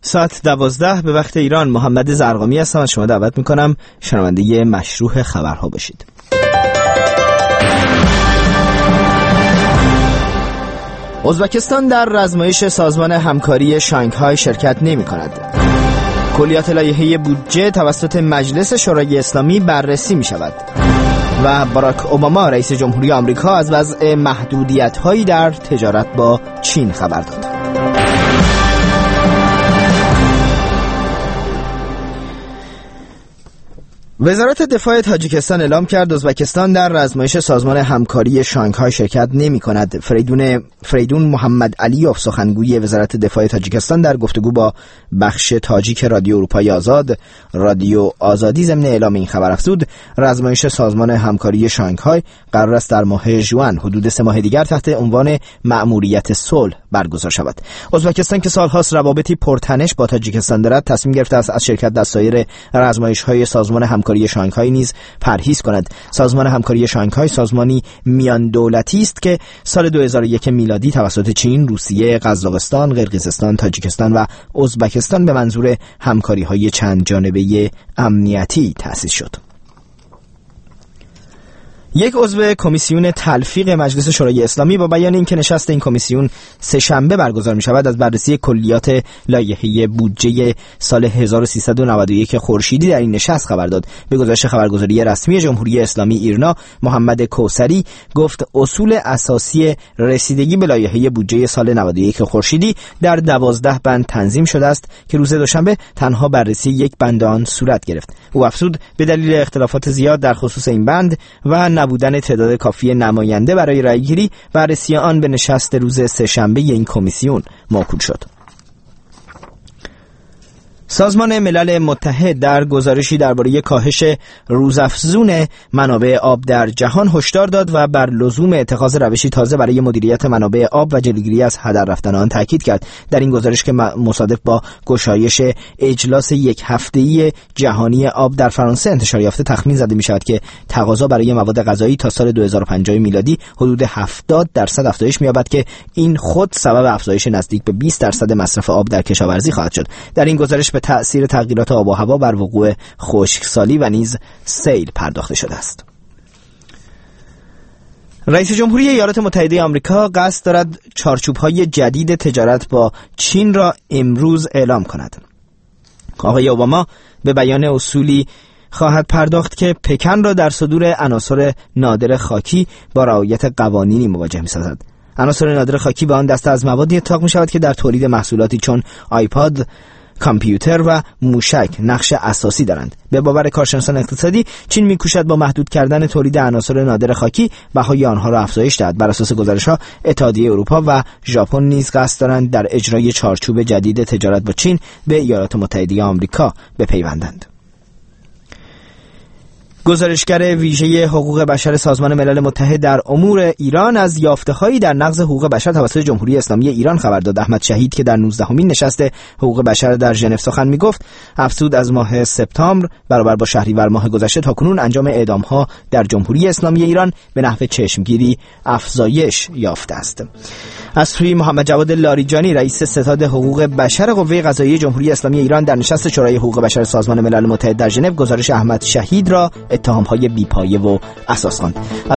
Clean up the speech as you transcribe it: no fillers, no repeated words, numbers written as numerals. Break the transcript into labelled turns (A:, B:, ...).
A: ساعت 12 به وقت ایران. محمد زرقامی هستم از شما دعوت میکنم شنونده مشروح خبرها باشید. ازبکستان در رزمایش سازمان همکاری شانگهای شرکت نمی کند. کلیات لایحه بودجه توسط مجلس شورای اسلامی بررسی می شود. و باراک اوباما رئیس جمهوری آمریکا از وضع محدودیت‌هایی در تجارت با چین خبر داد. وزارت دفاع تاجیکستان اعلام کرد ازبکستان در رزمایش سازمان همکاری شانگهای شرکت نمی کند. فریدون محمد علیوف سخنگوی وزارت دفاع تاجیکستان در گفتگو با بخش تاجیک رادیو اروپای آزاد رادیو آزادی ضمن اعلام این خبر افزود رزمایش سازمان همکاری شانگهای قرار است در ماه ژوئن حدود 3 ماه دیگر تحت عنوان مأموریت صلح برگزار شود. ازبکستان که سالهاست روابطی پرتنش با تاجیکستان دارد تصمیم گرفته است از شرکت در سایر رزمایش‌های سازمان همکاری شانگهای نیز پرهیز کند. سازمان همکاری شانگهای سازمانی میان دولتی است که سال 2001 میلادی توسط چین، روسیه، قزاقستان، قرقیزستان، تاجیکستان و ازبکستان به منظور همکاری‌های چند جانبه امنیتی تأسیس شد. یک عضو کمیسیون تلفیق مجلس شورای اسلامی با بیان اینکه نشست این کمیسیون سه‌شنبه برگزار می‌شود از بررسی کلیات لایحه بودجه سال 1391 خورشیدی در این نشست خبر داد. به گزارش خبرگزاری رسمی جمهوری اسلامی ایرنا، محمد کوثری گفت اصول اساسی رسیدگی به لایحه بودجه سال 91 خورشیدی در 12 بند تنظیم شده است که روز دوشنبه تنها بررسی یک بند آن صورت گرفت. او افزود به دلیل اختلافات زیاد در خصوص این بند و نبودن تعداد کافی نماینده برای رأیگیری بررسی آن به نشست روز سه‌شنبه این کمیسیون موکول شد. سازمان ملل متحد در گزارشی درباره کاهش روزافزون منابع آب در جهان هشدار داد و بر لزوم اتخاذ روشی تازه برای مدیریت منابع آب و جلوگیری از هدر رفتن آن تاکید کرد. در این گزارش که مصادف با گشایش اجلاس یک هفته‌ای جهانی آب در فرانسه انتشار یافته تخمین زده می‌شود که تقاضا برای مواد غذایی تا سال 2050 میلادی حدود 70% افزایش می‌یابد که این خود سبب افزایش نزدیک به 20% مصرف آب در کشاورزی خواهد شد. در این گزارش به تأثیر تغییرات آب و هوا بر وقوع خشکسالی و نیز سیل پرداخته شده است. رئیس جمهوری ایالات متحده آمریکا قصد دارد چارچوب‌های جدید تجارت با چین را امروز اعلام کند. آقای اوباما به بیان اصولی خواهد پرداخت که پکن را در صدور عناصر نادر خاکی با رعایت قوانینی مواجه می‌سازد. عناصر نادر خاکی به آن دسته از موادی اطلاق می‌شود که در تولید محصولاتی چون آیپاد، کامپیوتر و موشک نقش اساسی دارند. به باور کارشناسان اقتصادی چین می‌کوشد با محدود کردن تولید عناصر نادر خاکی بهای آنها را افزایش دهد. بر اساس گزارش‌ها اتحادیه اروپا و ژاپن نیز قصد دارند در اجرای چارچوب جدید تجارت با چین به ایالات متحده آمریکا بپیوندند. گزارشگر ویژه حقوق بشر سازمان ملل متحد در امور ایران از یافته‌هایی در نقض حقوق بشر توسط جمهوری اسلامی ایران خبر داد. احمد شهید که در 19مین نشست حقوق بشر در ژنو سخن می‌گفت، افزود از ماه سپتامبر برابر با شهریور ماه گذشته تاکنون انجام اعدام‌ها در جمهوری اسلامی ایران به نحو چشمگیری افزایش یافته است. از سوی محمد جواد لاریجانی رئیس ستاد حقوق بشر قوه قضاییه جمهوری اسلامی ایران در نشست شورای حقوق بشر سازمان ملل متحد در ژنو گزارش احمد شهید را اتهام‌های بی‌پایه و اساس خواند.